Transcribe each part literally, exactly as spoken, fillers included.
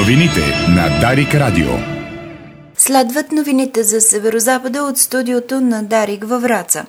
Новините на Дарик Радио. Следват новините за Северозапада от студиото на Дарик във Враца.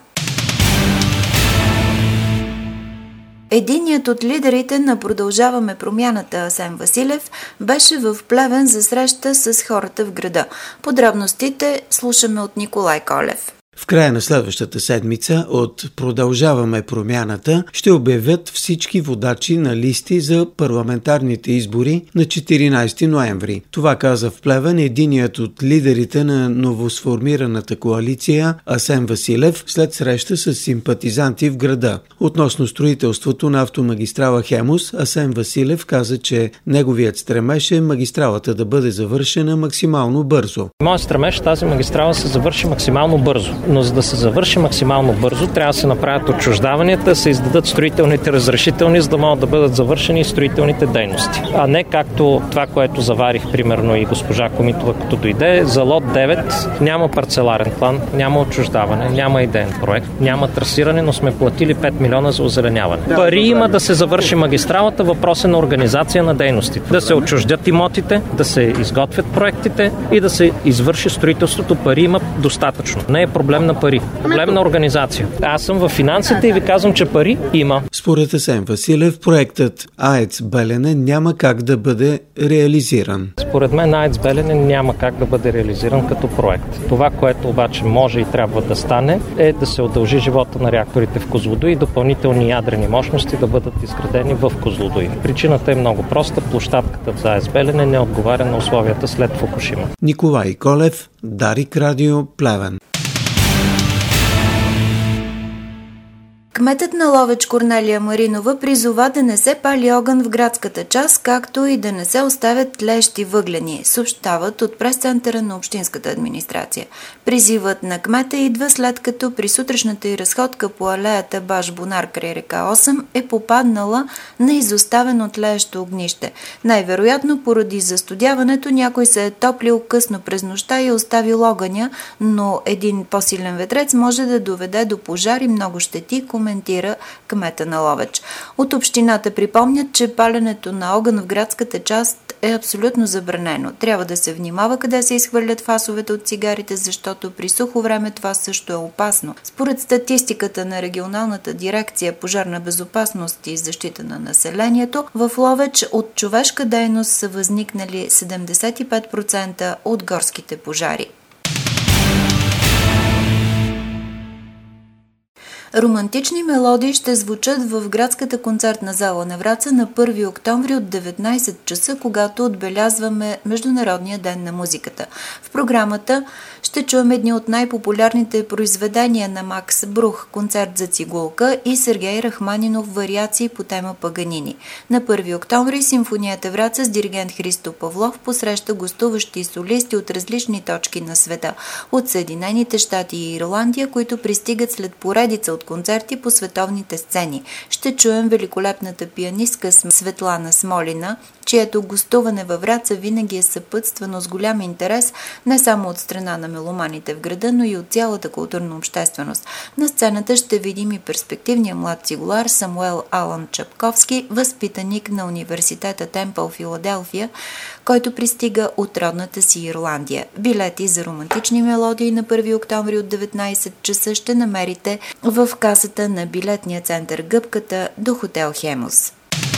Единият от лидерите на Продължаваме промяната, Асен Василев, беше в Плевен за среща с хората в града. Подробностите слушаме от Николай Колев. В края на следващата седмица от Продължаваме промяната ще обявят всички водачи на листи за парламентарните избори на четиринайсети ноември. Това каза в Плевен единият от лидерите на новосформираната коалиция Асен Василев след среща с симпатизанти в града. Относно строителството на автомагистрала Хемус, Асен Василев каза, че неговият стремеж е магистралата да бъде завършена максимално бързо. Моят стремеж тази магистрала се завърши максимално бързо. Но за да се завърши максимално бързо, трябва да се направят отчуждаванията, да се издадат строителните разрешителни, за да могат да бъдат завършени строителните дейности. А не както това, което заварих, примерно и госпожа Комитова, като дойде, за лот девет няма парцеларен план, няма отчуждаване, няма идеен проект, няма трасиране, но сме платили пет милиона за озеленяване. Пари има да се завърши магистралата, въпрос е на организация на дейностите. Да се отчуждят имотите, да се изготвят проектите и да се извърши строителството. Пари има достатъчно. Не е проблем на пари. Проблем на организация. Аз съм в финансите и ви казвам, че пари има. Според Асен Василев, проектът АЕЦ Белене няма как да бъде реализиран. Според мен АЕЦ Белене няма как да бъде реализиран като проект. Това, което обаче може и трябва да стане, е да се удължи живота на реакторите в Козлодуй и допълнителни ядрени мощности да бъдат изградени в Козлодуй. Причината е много проста. Площадката за АЕЦ Белене не отговаря на условията след Фукушима. Николай Колев, Дарик Радио, Плевен. Кметът на Ловеч Корнелия Маринова призова да не се пали огън в градската част, както и да не се оставят тлеещи въглени, съобщават от прес-центъра на общинската администрация. Призивът на кмета идва след като при сутрешната й разходка по алеята Баш Бунар край река осем е попаднала на изоставено тлеещо огнище. Най-вероятно поради застудяването някой се е топлил късно през нощта и е оставил огъня, но един по-силен ветрец може да доведе до пожар и много щети, коментира кмета на Ловеч. От общината припомнят, че паленето на огън в градската част е абсолютно забранено. Трябва да се внимава къде се изхвърлят фасовете от цигарите, защото при сухо време това също е опасно. Според статистиката на регионалната дирекция пожарна безопасност и защита на населението, в Ловеч от човешка дейност са възникнали седемдесет и пет процента от горските пожари. Романтични мелодии ще звучат в градската концертна зала на Враца на първи октомври от деветнайсет часа, когато отбелязваме Международния ден на музиката. В програмата ще чуем едни от най-популярните произведения на Макс Брух – концерт за цигулка, и Сергей Рахманинов – вариации по тема Паганини. На първи октомври симфонията Враца с диригент Христо Павлов посреща гостуващи солисти от различни точки на света – от Съединените щати и Ирландия, които пристигат след поредица от концерти по световните сцени. Ще чуем великолепната пианистка Светлана Смолина, чието гостуване във Враца винаги е съпътствано с голям интерес не само от страна на меломаните в града, но и от цялата културна общественост. На сцената ще видим и перспективния млад цигулар Самуел Алан Чапковски, възпитаник на университета Темпъл, Филаделфия, който пристига от родната си Ирландия. Билети за романтични мелодии на първи октомври от деветнайсет часа ще намерите в касата на билетния център Гъбката до хотел Хемус.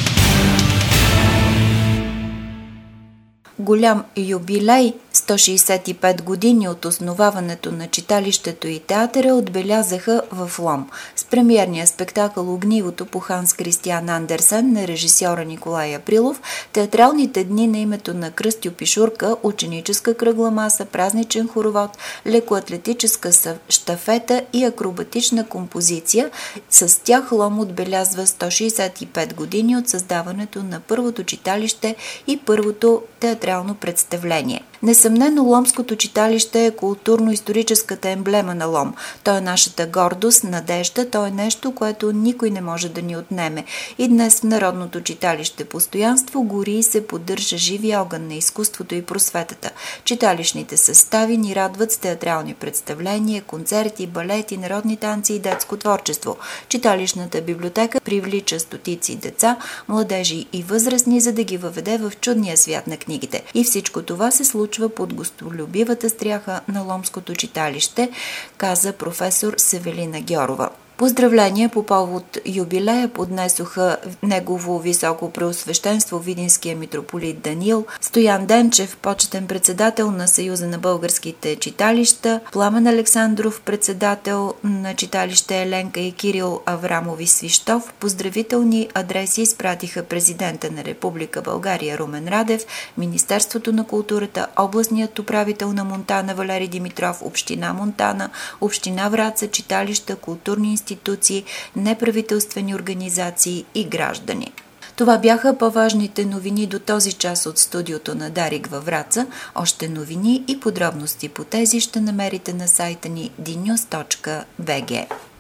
Голям юбилей, сто шейсет и пет години от основаването на читалището и театъра, отбелязаха в Лом. С премиерния спектакъл "Огнивото" по Ханс Кристиан Андерсен на режисьора Николай Априлов, театралните дни на името на Кръстю Пишурка, ученическа кръгла маса, празничен хоровод, лекоатлетическа щафета и акробатична композиция, с тях Лом отбелязва сто шейсет и пет години от създаването на първото читалище и първото театрално представление. Несъмнено Ломското читалище е културно-историческата емблема на Лом. То е нашата гордост, надежда, то е нещо, което никой не може да ни отнеме. И днес в Народното читалище постоянство гори и се поддържа живи огън на изкуството и просветата. Читалищните състави ни радват с театрални представления, концерти, балети, народни танци и детско творчество. Читалищната библиотека привлича стотици деца, младежи и възрастни, за да ги въведе в чудния свят на книгите. И всичко това се случва под гостолюбивата стряха на Ломското читалище, каза професор Севелина Гьорова. Поздравления по повод юбилея поднесоха негово високо преосвещенство видинския митрополит Даниил, Стоян Денчев, почетен председател на Съюза на българските читалища, Пламен Александров, председател на читалище Еленка и Кирил Аврамови Свищов. Поздравителни адреси изпратиха президента на Република България Румен Радев, Министерството на културата, областният управител на Монтана Валери Димитров, община Монтана, община Враца, читалища, културни институции, институции, неправителствени организации и граждани. Това бяха по-важните новини до този час от студиото на Дарик във Враца. Още новини и подробности по тези ще намерите на сайта ни ди нюз точка би джи.